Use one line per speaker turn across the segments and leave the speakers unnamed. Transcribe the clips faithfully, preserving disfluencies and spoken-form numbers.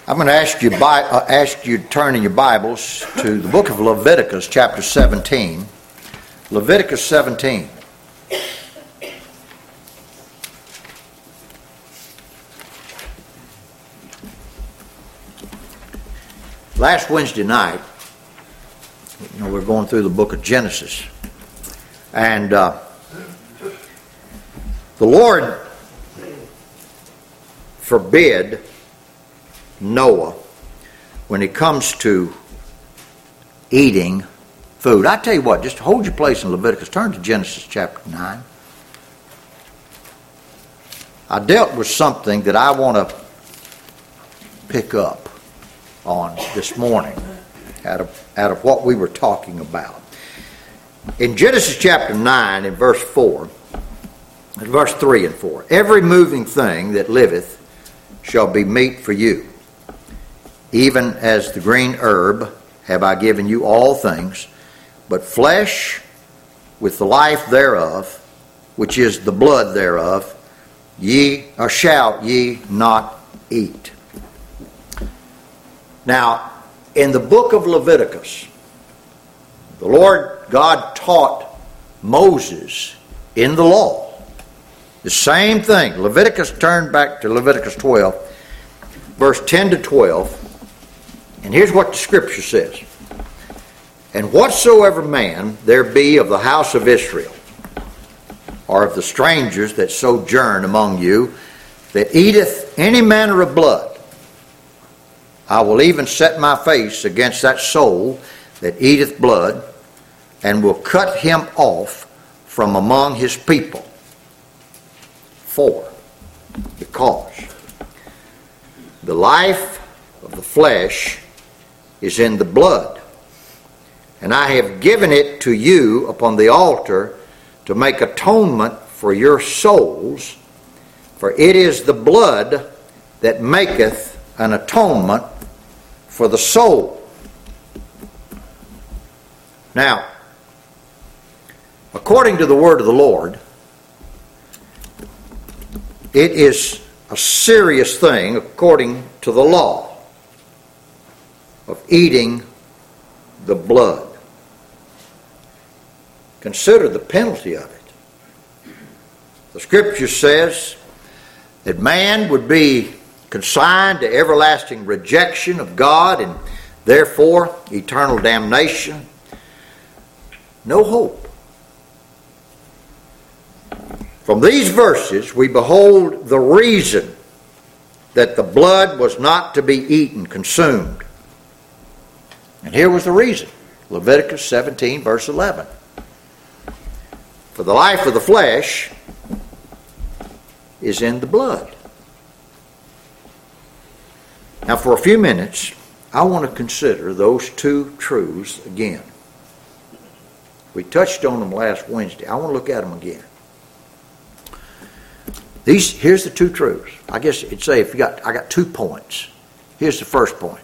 I'm going to ask you, uh, ask you to turn in your Bibles to the book of Leviticus, chapter seventeen. Leviticus seventeen. Last Wednesday night, you know, we're going through the book of Genesis, and uh, the Lord forbid Noah when it comes to eating food. I tell you what, just hold your place in Leviticus. Turn to Genesis chapter nine. I dealt with something that I want to pick up on this morning out of, out of what we were talking about. In Genesis chapter nine, in verse four, in verse three and four, every moving thing that liveth shall be meat for you. Even as the green herb have I given you all things, but flesh with the life thereof, which is the blood thereof, ye or shall ye not eat. Now, in the book of Leviticus, the Lord God taught Moses in the law the same thing. Leviticus, turn back to Leviticus twelve, verse ten to twelve. And here's what the scripture says. And whatsoever man there be of the house of Israel, or of the strangers that sojourn among you, that eateth any manner of blood, I will even set my face against that soul that eateth blood, and will cut him off from among his people. For, because the life of the flesh is in the blood, and I have given it to you upon the altar to make atonement for your souls, for it is the blood that maketh an atonement for the soul. Now, according to the word of the Lord, it is a serious thing, according to the law, of eating the blood. Consider the penalty of it. The scripture says that man would be consigned to everlasting rejection of God and therefore eternal damnation. No hope. From these verses we behold the reason that the blood was not to be eaten, consumed. And here was the reason. Leviticus seventeen, verse eleven. For the life of the flesh is in the blood. Now for a few minutes, I want to consider those two truths again. We touched on them last Wednesday. I want to look at them again. These, here's the two truths. I guess it'd say if you got, I got two points. Here's the first point.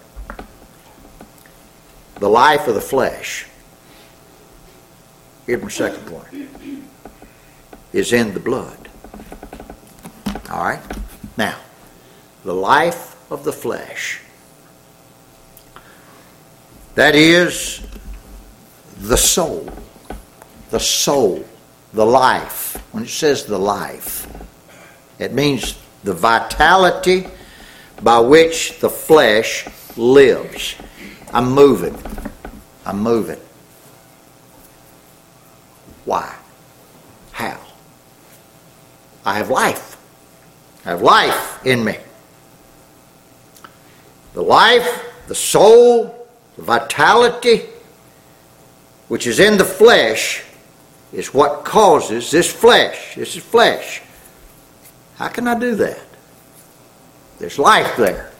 The life of the flesh, here's my second point, is in the blood. All right? Now, the life of the flesh, that is the soul. The soul, the life. When it says the life, it means the vitality by which the flesh lives. I'm moving. I'm moving. Why? How? I have life. I have life in me. The life, the soul, the vitality, which is in the flesh, is what causes this flesh. This is flesh. How can I do that? There's life there.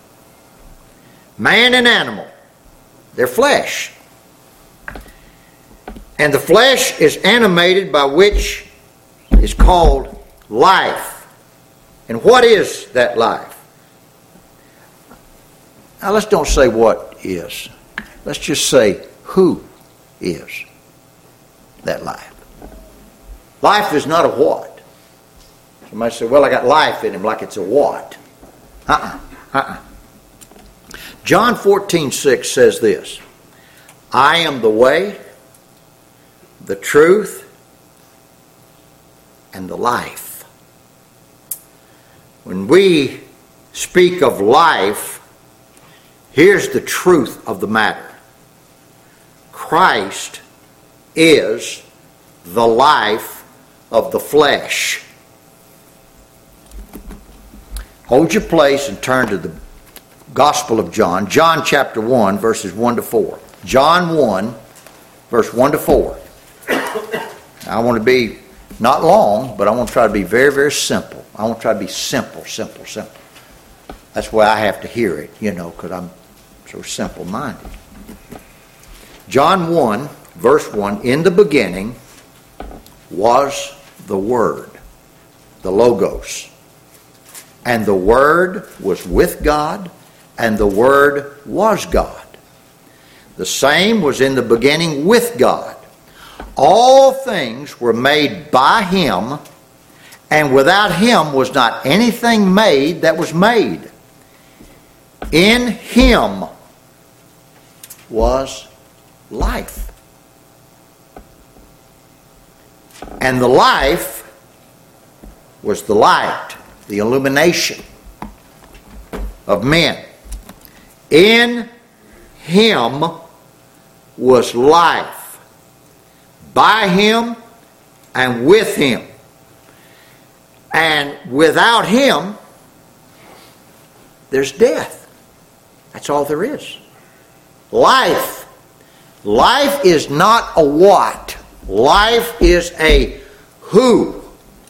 Man and animal, they're flesh. And the flesh is animated by which is called life. And what is that life? Now let's don't say what is. Let's just say who is that life. Life is not a what. Somebody say, well, I got life in him, like it's a what. Uh-uh. Uh-uh. John fourteen six says this, I am the way, the truth, and the life. When we speak of life, here's the truth of the matter. Christ is the life of the flesh. Hold your place and turn to the Gospel of John. John chapter one, verses one to four. John one, verse one to four. I want to be not long, but I want to try to be very, very simple. I want to try to be simple, simple, simple. That's why I have to hear it, you know, because I'm so simple-minded. John one, verse one, in the beginning was the Word, the Logos. And the Word was with God, and the Word was God. The same was in the beginning with God. All things were made by Him, and without Him was not anything made that was made. In Him was life. And the life was the light, the illumination of men. In Him was life. By Him and with Him. And without Him, there's death. That's all there is. Life. Life is not a what. Life is a who.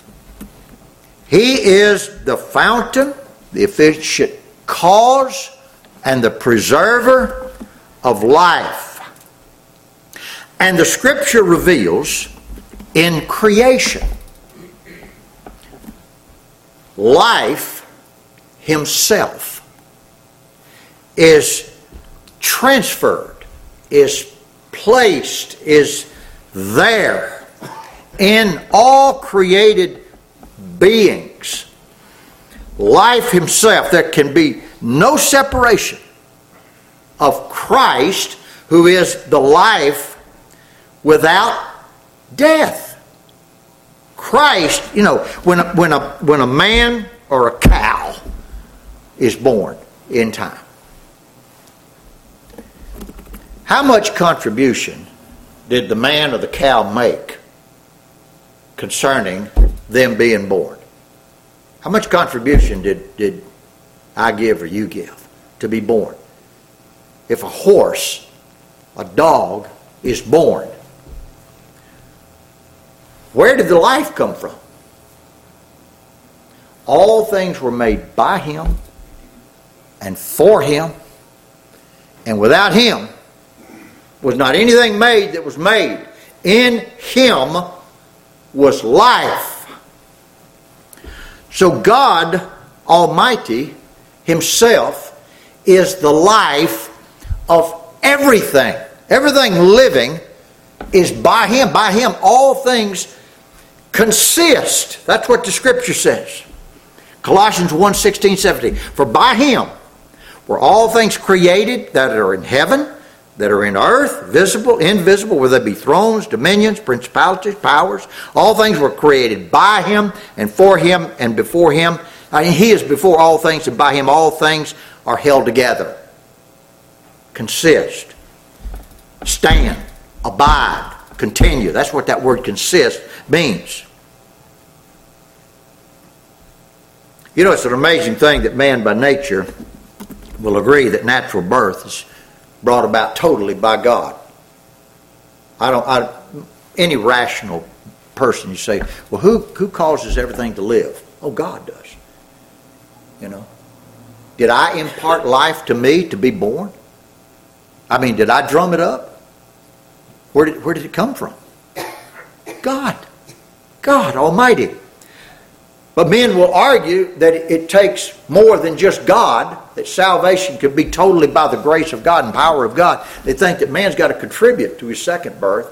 He is the fountain, the efficient cause, and the preserver of life. And the Scripture reveals in creation, life himself is transferred, is placed, is there in all created beings. Life himself, there can be no separation of Christ, who is the life without death. Christ, you know, when a, when a, when a man or a cow is born in time, how much contribution did the man or the cow make concerning them being born? How much contribution did, did I give or you give to be born? If a horse, a dog, is born, where did the life come from? All things were made by Him and for Him, and without Him was not anything made that was made. In Him was life. So God Almighty Himself is the life of everything. Everything living is by Him. By Him all things consist. That's what the Scripture says. Colossians one, sixteen, seventeen. For by Him were all things created that are in heaven, that are in earth, visible, invisible, whether they be thrones, dominions, principalities, powers. All things were created by Him and for Him and before Him. I mean, He is before all things, and by Him all things are held together. Consist. Stand. Abide. Continue. That's what that word consist means. You know, it's an amazing thing that man by nature will agree that natural birth is brought about totally by God. I don't. I, any rational person, you say, well, who who causes everything to live? Oh, God does. You know, did I impart life to me to be born? I mean, did I drum it up? Where did where did it come from? God, God Almighty. But men will argue that it takes more than just God, that salvation could be totally by the grace of God and power of God. They think that man's got to contribute to his second birth.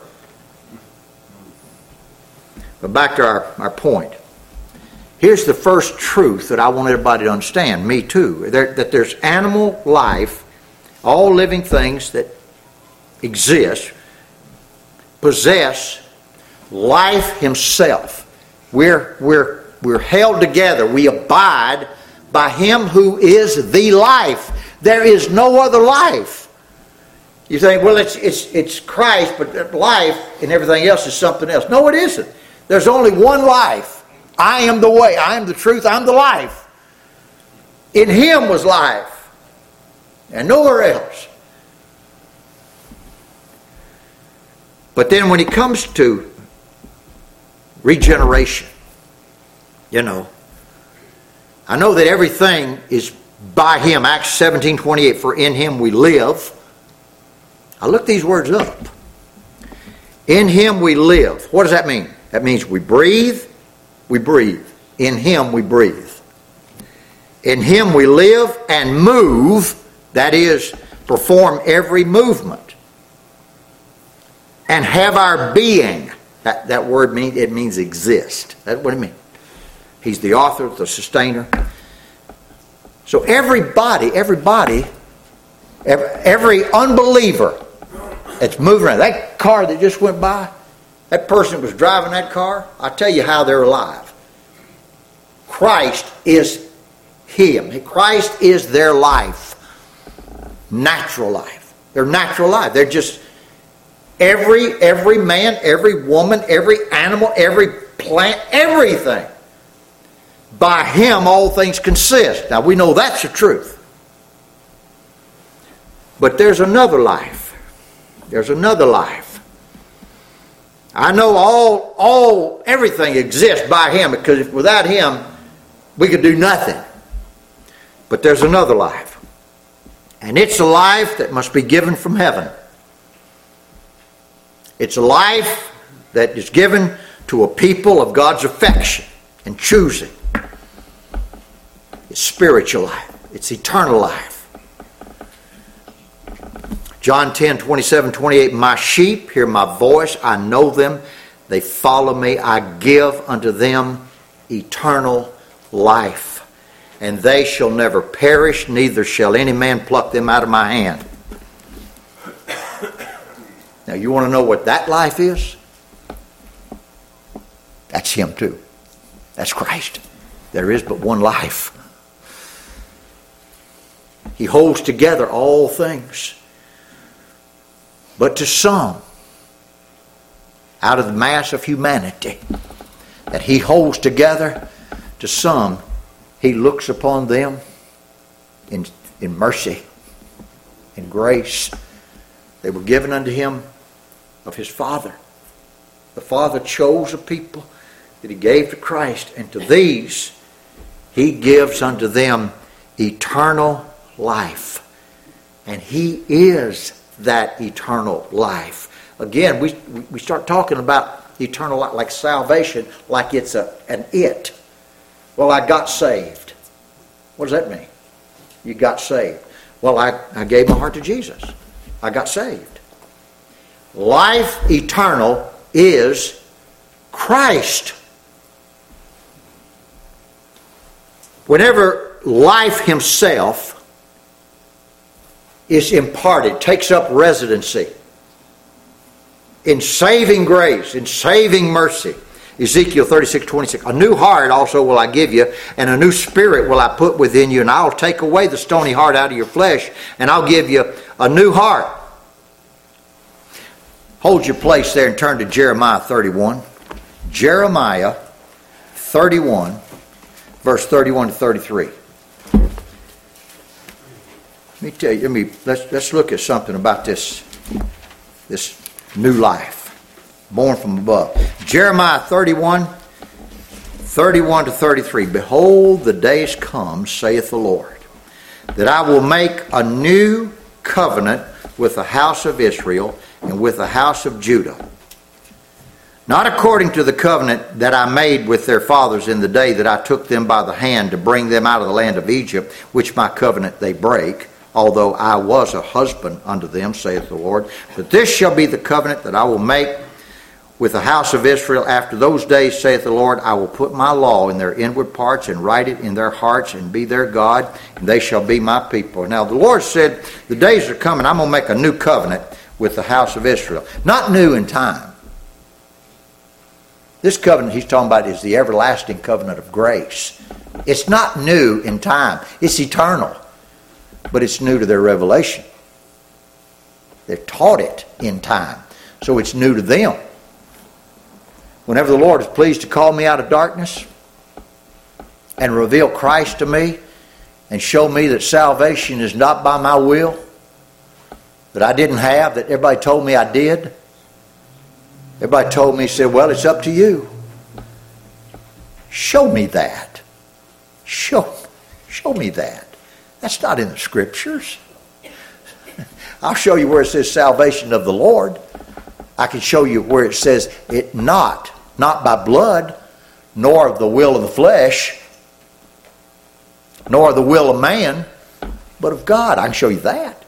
But back to our, our point. Here's the first truth that I want everybody to understand, me too, there, that there's animal life all living things that exist, possess life himself. We're, we're, we're held together. We abide by him who is the life. There is no other life. You think, well, it's, it's, it's Christ, but life and everything else is something else. No, it isn't. There's only one life. I am the way. I am the truth. I'm the life. In him was life. And nowhere else. But then when it comes to regeneration, you know, I know that everything is by him. Acts seventeen twenty-eight, for in him we live. I looked these words up. In him we live. What does that mean? That means we breathe, we breathe. In him we breathe. In him we live and move, that is, perform every movement. And have our being. That, that word means, it means exist. That's what it means. He's the author, the sustainer. So everybody, everybody, every, every unbeliever that's moving around, that car that just went by, that person that was driving that car, I'll tell you how they're alive. Christ is him. Christ is their life. Natural life. They're natural life. They're just every every man, every woman, every animal, every plant, everything. By him all things consist. Now we know that's the truth. But there's another life. There's another life. I know all, all, everything exists by him, because if without him, we could do nothing. But there's another life. And it's a life that must be given from heaven. It's a life that is given to a people of God's affection and choosing. It's spiritual life. It's eternal life. John ten, twenty-seven, twenty-eight, my sheep hear my voice, I know them, they follow me, I give unto them eternal life, and they shall never perish, neither shall any man pluck them out of my hand. Now you want to know what that life is? That's him too. That's Christ. There is but one life. He holds together all things. But to some, out of the mass of humanity that he holds together, to some, he looks upon them in, in mercy, in grace. They were given unto him of his Father. The Father chose a people that he gave to Christ, and to these he gives unto them eternal life. And he is that eternal life. Again, we we start talking about eternal life, like salvation, like it's a an it. Well, I got saved. What does that mean? You got saved. Well, I, I gave my heart to Jesus. I got saved. Life eternal is Christ. Whenever life himself is imparted, takes up residency in saving grace, in saving mercy. Ezekiel thirty-six, twenty-six. A new heart also will I give you, and a new spirit will I put within you, and I'll take away the stony heart out of your flesh, and I'll give you a new heart. Hold your place there and turn to Jeremiah thirty-one. Jeremiah thirty-one, verse thirty-one to thirty-three. Let me tell you, let me, let's, let's look at something about this, this new life, born from above. Jeremiah thirty-one, thirty-one to thirty-three. Behold, the days come, saith the Lord, that I will make a new covenant with the house of Israel and with the house of Judah. Not according to the covenant that I made with their fathers in the day that I took them by the hand to bring them out of the land of Egypt, which my covenant they break, although I was a husband unto them, saith the Lord. But this shall be the covenant that I will make with the house of Israel. After those days, saith the Lord, I will put my law in their inward parts and write it in their hearts and be their God, and they shall be my people. Now the Lord said, the days are coming, I'm going to make a new covenant with the house of Israel. Not new in time. This covenant he's talking about is the everlasting covenant of grace. It's not new in time. It's eternal. But it's new to their revelation. They're taught it in time. So it's new to them. Whenever the Lord is pleased to call me out of darkness and reveal Christ to me and show me that salvation is not by my will, that I didn't have, that everybody told me I did. Everybody told me, said, well, it's up to you. Show me that. Show, show me that. That's not in the Scriptures. I'll show you where it says salvation of the Lord. I can show you where it says it not, not by blood, nor of the will of the flesh, nor the will of man, but of God. I can show you that.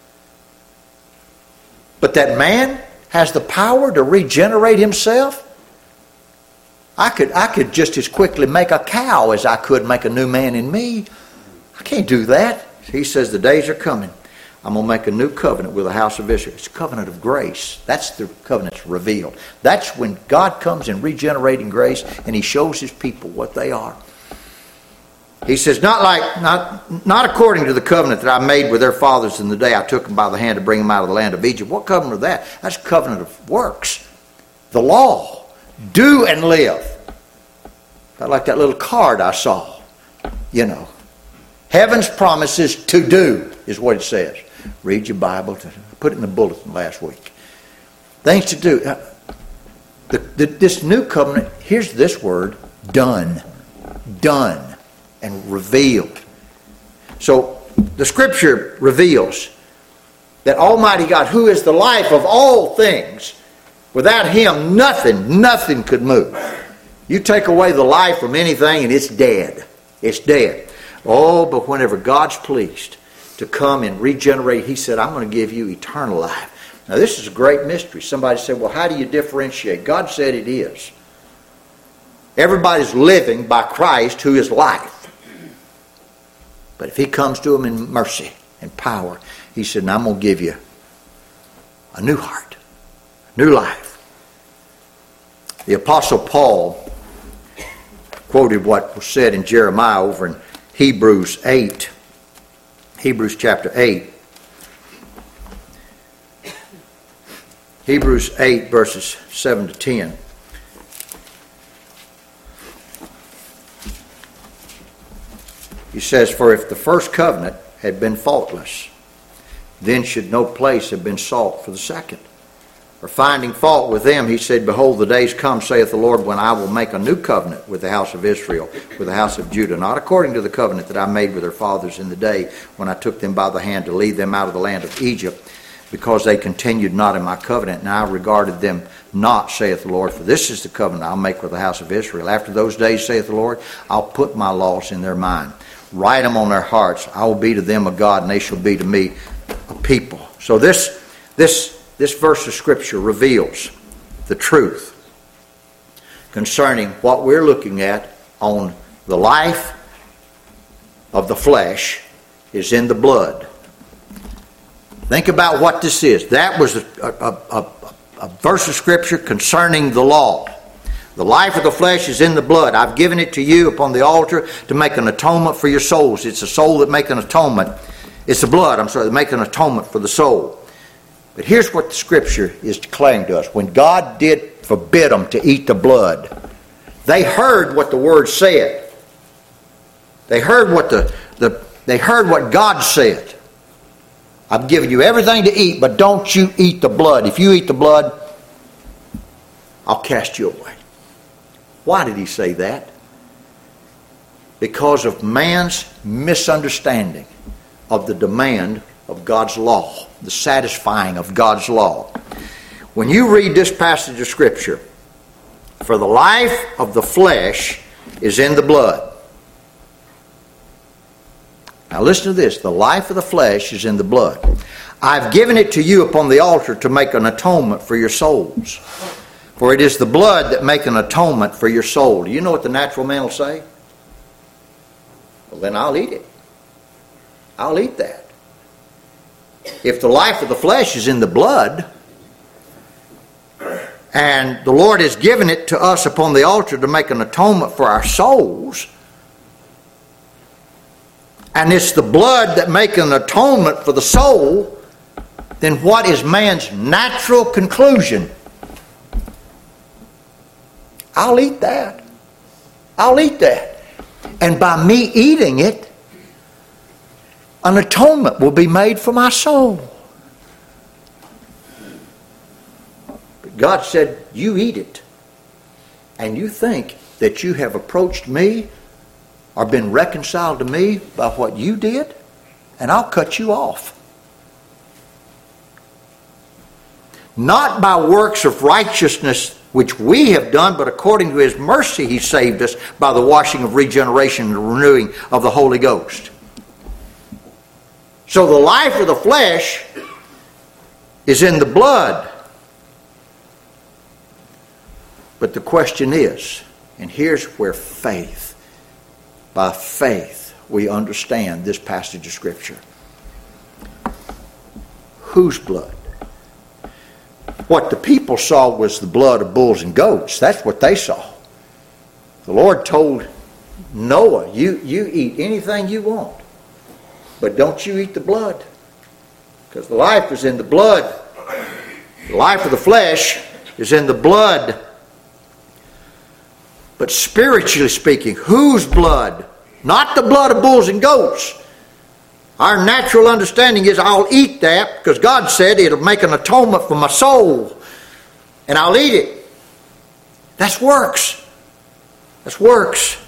But that man has the power to regenerate himself. I could, I could just as quickly make a cow as I could make a new man in me. I can't do that. He says the days are coming. I'm going to make a new covenant with the house of Israel. It's a covenant of grace. That's the covenant that's revealed. That's when God comes in regenerating grace and he shows his people what they are. He says, not like, not, not according to the covenant that I made with their fathers in the day I took them by the hand to bring them out of the land of Egypt. What covenant was that? That's a covenant of works. The law. Do and live. Not like that little card I saw. You know. Heaven's promises to do is what it says. Read your Bible. Put it in the bulletin last week. Things to do. The, the, this new covenant, here's this word, done. Done. And revealed. So the Scripture reveals that Almighty God, who is the life of all things, without him nothing, nothing could move. You take away the life from anything and it's dead. It's dead. Oh, but whenever God's pleased to come and regenerate, he said, I'm going to give you eternal life. Now this is a great mystery. Somebody said, well, how do you differentiate? God said it is. Everybody's living by Christ, who is life. But if he comes to them in mercy and power, he said, now I'm going to give you a new heart, new life. The Apostle Paul quoted what was said in Jeremiah over in Hebrews eight. Hebrews chapter eight. Hebrews eight verses seven to ten. He says, for if the first covenant had been faultless, then should no place have been sought for the second. For finding fault with them, he said, behold, the days come, saith the Lord, when I will make a new covenant with the house of Israel, with the house of Judah, not according to the covenant that I made with their fathers in the day when I took them by the hand to lead them out of the land of Egypt, because they continued not in my covenant, and I regarded them not, saith the Lord, for this is the covenant I'll make with the house of Israel. After those days, saith the Lord, I'll put my laws in their mind, write them on their hearts. I will be to them a God, and they shall be to me a people. So this, this, this verse of Scripture reveals the truth concerning what we're looking at on the life of the flesh is in the blood. Think about what this is. That was a, a, a, a verse of Scripture concerning the law. The life of the flesh is in the blood. I've given it to you upon the altar to make an atonement for your souls. It's the soul that makes an atonement. It's the blood, I'm sorry, that makes an atonement for the soul. But here's what the Scripture is declaring to us. When God did forbid them to eat the blood, they heard what the Word said. They heard what the, the they heard what God said. I've given you everything to eat, but don't you eat the blood. If you eat the blood, I'll cast you away. Why did he say that? Because of man's misunderstanding of the demand of God's law, the satisfying of God's law. When you read this passage of Scripture, for the life of the flesh is in the blood. Now listen to this. The life of the flesh is in the blood. I've given it to you upon the altar to make an atonement for your souls. For it is the blood that make an atonement for your soul. Do you know what the natural man will say? Well, then I'll eat it. I'll eat that. If the life of the flesh is in the blood, and the Lord has given it to us upon the altar to make an atonement for our souls, and it's the blood that makes an atonement for the soul, then what is man's natural conclusion? I'll eat that. I'll eat that. And by me eating it, an atonement will be made for my soul. But God said, you eat it. And you think that you have approached me or been reconciled to me by what you did, and I'll cut you off. Not by works of righteousness which we have done, but according to His mercy He saved us by the washing of regeneration and the renewing of the Holy Ghost. So the life of the flesh is in the blood. But the question is, and here's where faith, by faith, we understand this passage of Scripture. Whose blood? What the people saw was the blood of bulls and goats. That's what they saw. The Lord told Noah, you, you eat anything you want, but don't you eat the blood. Because the life is in the blood. The life of the flesh is in the blood. But spiritually speaking, whose blood? Not the blood of bulls and goats. Our natural understanding is I'll eat that because God said it'll make an atonement for my soul. And I'll eat it. That's works. That's works.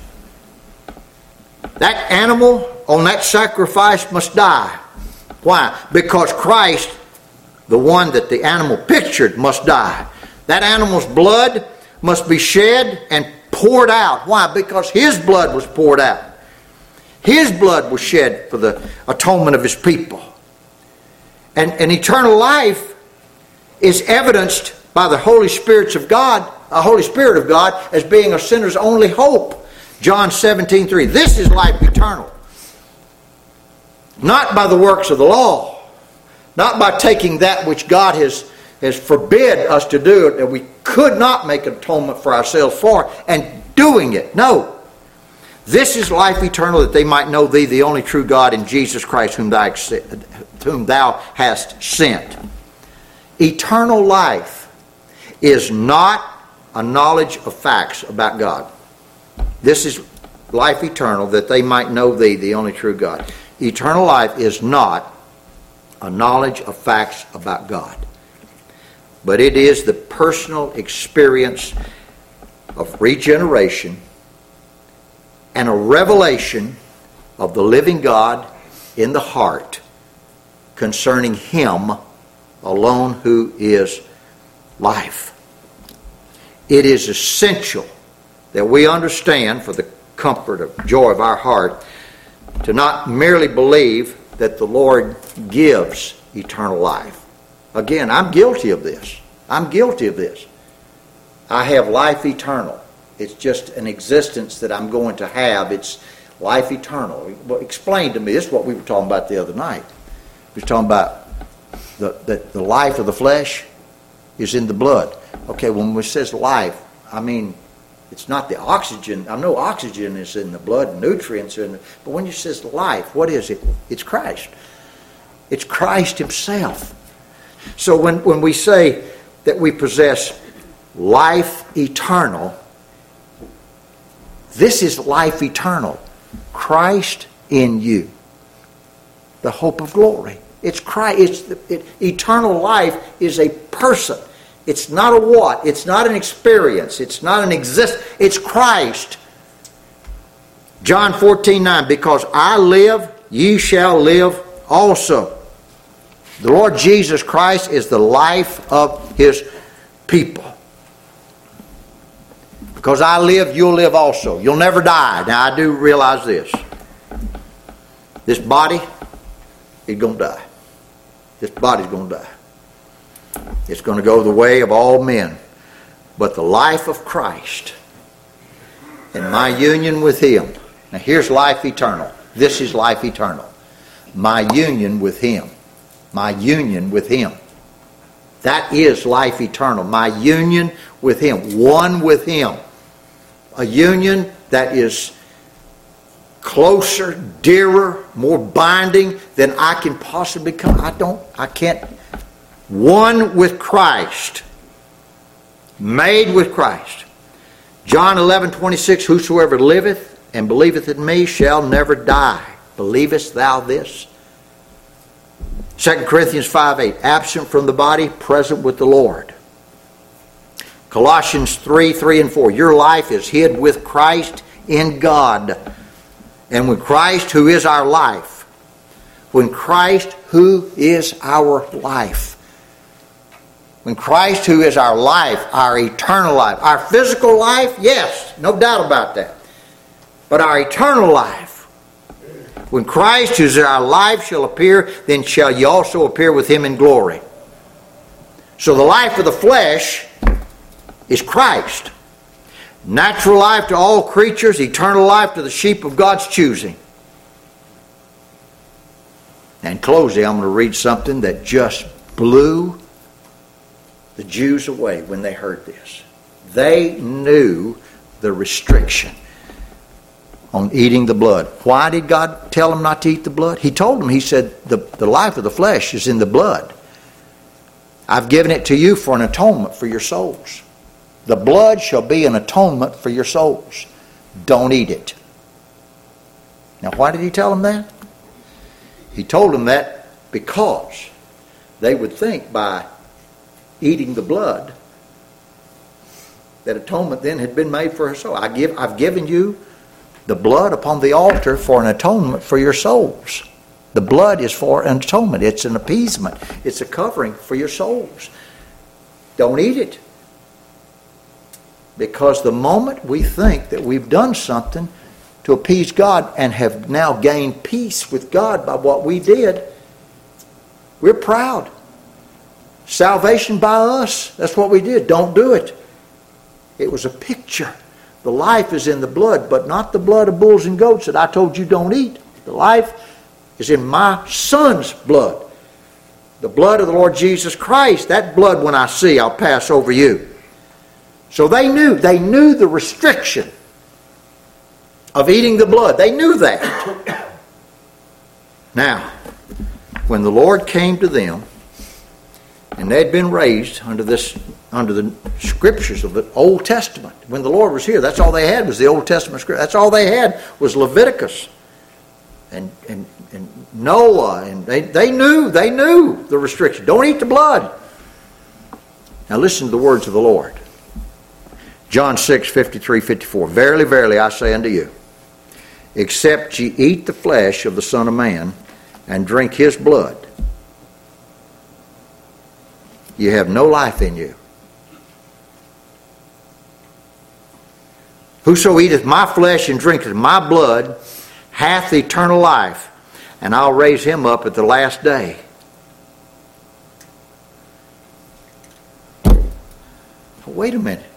That animal on that sacrifice must die. Why? Because Christ, the one that the animal pictured, must die. That animal's blood must be shed and poured out. Why? Because His blood was poured out. His blood was shed for the atonement of His people. And, and eternal life is evidenced by the Holy Spirits of God, a Holy Spirit of God, as being a sinner's only hope. John seventeen three. This is life eternal. Not by the works of the law. Not by taking that which God has, has forbid us to do, that we could not make atonement for ourselves for, and doing it. No. This is life eternal, that they might know Thee, the only true God, and Jesus Christ, whom Thou, whom thou hast sent. Eternal life is not a knowledge of facts about God. This is life eternal, that they might know Thee, the only true God. Eternal life is not a knowledge of facts about God, but it is the personal experience of regeneration and a revelation of the living God in the heart concerning Him alone who is life. It is essential that we understand, for the comfort of joy of our heart, to not merely believe that the Lord gives eternal life. Again, I'm guilty of this. I'm guilty of this. I have life eternal. It's just an existence that I'm going to have. It's life eternal. Well, explain to me. This is what we were talking about the other night. We were talking about the, the, the life of the flesh is in the blood. Okay, when it says life, I mean, it's not the oxygen. I know oxygen is in the blood, nutrients are in it. But when it says life, what is it? It's Christ. It's Christ Himself. So when, when we say that we possess life eternal, this is life eternal. Christ in you. The hope of glory. It's Christ. It's the, it, eternal life is a person. It's not a what. It's not an experience. It's not an exist. It's Christ. John fourteen nine. Because I live, ye shall live also. The Lord Jesus Christ is the life of His people. Because I live, you'll live also. You'll never die. Now, I do realize this. This body is going to die. This body's going to die. It's going to go the way of all men. but the life of Christ and my union with Him. Now here's life eternal. This is life eternal. My union with Him. My union with Him. That is life eternal. My union with Him. One with Him. A union that is closer, dearer, more binding than I can possibly come. I don't, I can't. One with Christ. Made with Christ. John eleven twenty-six, whosoever liveth and believeth in me shall never die. Believest thou this? Second Corinthians five eight, absent from the body, present with the Lord. Colossians three, three and four, your life is hid with Christ in God. And when Christ, who is our life, when Christ, who is our life, when Christ, who is our life, our eternal life, our physical life, yes, no doubt about that. But our eternal life, when Christ, who is our life, shall appear, then shall ye also appear with Him in glory. So the life of the flesh is Christ. Natural life to all creatures, eternal life to the sheep of God's choosing. And closing, I'm going to read something that just blew the Jews away when they heard this. They knew the restriction on eating the blood. Why did God tell them not to eat the blood? He told them, He said, the, the life of the flesh is in the blood. I've given it to you for an atonement for your souls. The blood shall be an atonement for your souls. Don't eat it. Now, why did He tell them that? He told them that because they would think by eating the blood that atonement then had been made for her soul. I give, I've given you the blood upon the altar for an atonement for your souls. The blood is for an atonement. It's an appeasement. It's a covering for your souls. Don't eat it. Because the moment we think that we've done something to appease God and have now gained peace with God by what we did, we're proud. Salvation by us, that's what we did. Don't do it. It was a picture. The life is in the blood, but not the blood of bulls and goats that I told you don't eat. The life is in my Son's blood. The blood of the Lord Jesus Christ. That blood, when I see, I'll pass over you. So they knew, they knew the restriction of eating the blood. They knew that. Now, when the Lord came to them, and they had been raised under this, under the scriptures of the Old Testament. When the Lord was here, that's all they had was the Old Testament scripture. That's all they had was Leviticus and and, and Noah, and they, they knew, they knew the restriction. Don't eat the blood. Now listen to the words of the Lord. John six, fifty-three, fifty-four. Verily, verily, I say unto you, except ye eat the flesh of the Son of Man and drink His blood, you have no life in you. Whoso eateth my flesh and drinketh my blood hath eternal life, and I'll raise him up at the last day. Wait a minute.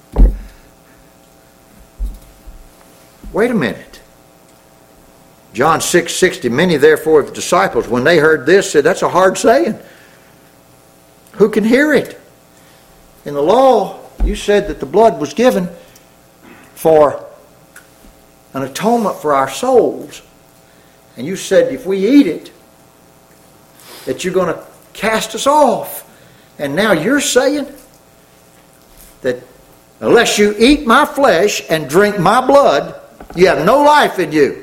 Wait a minute. John six sixty, many therefore of the disciples, when they heard this, said, that's a hard saying. Who can hear it? In the law, you said that the blood was given for an atonement for our souls. And you said if we eat it, that you're going to cast us off. And now you're saying that unless you eat my flesh and drink my blood, you have no life in you.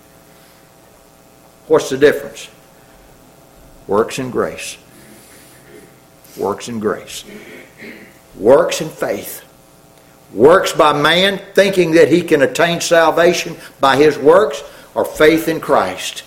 What's the difference? Works and grace. Works and grace. Works and faith. Works by man thinking that he can attain salvation by his works, or faith in Christ.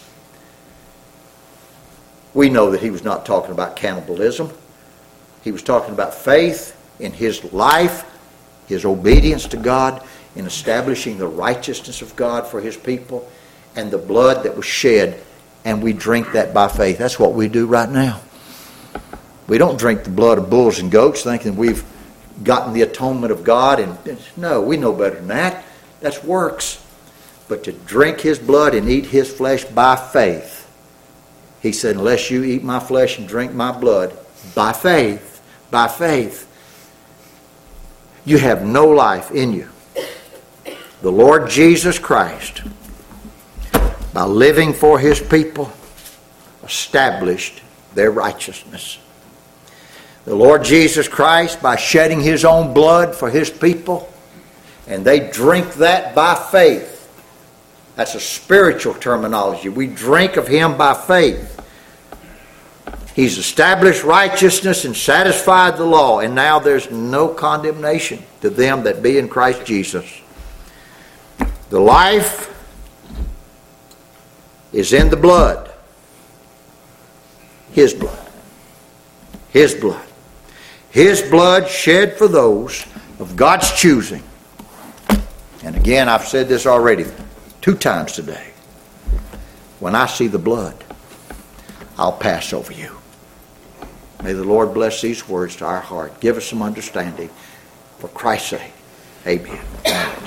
We know that he was not talking about cannibalism. He was talking about faith in his life, his obedience to God, in establishing the righteousness of God for his people, and the blood that was shed, and we drink that by faith. That's what we do right now. We don't drink the blood of bulls and goats thinking we've gotten the atonement of God. And no, we know better than that. That's works. But to drink his blood and eat his flesh by faith. He said, unless you eat my flesh and drink my blood, by faith, by faith, you have no life in you. The Lord Jesus Christ, by living for his people, established their righteousness. The Lord Jesus Christ, by shedding his own blood for his people, and they drink that by faith. That's a spiritual terminology. We drink of him by faith. He's established righteousness and satisfied the law, and now there's no condemnation to them that be in Christ Jesus. The life is in the blood. His blood. His blood. His blood shed for those of God's choosing. And again, I've said this already two times today. When I see the blood, I'll pass over you. May the Lord bless these words to our heart. Give us some understanding. For Christ's sake. Amen.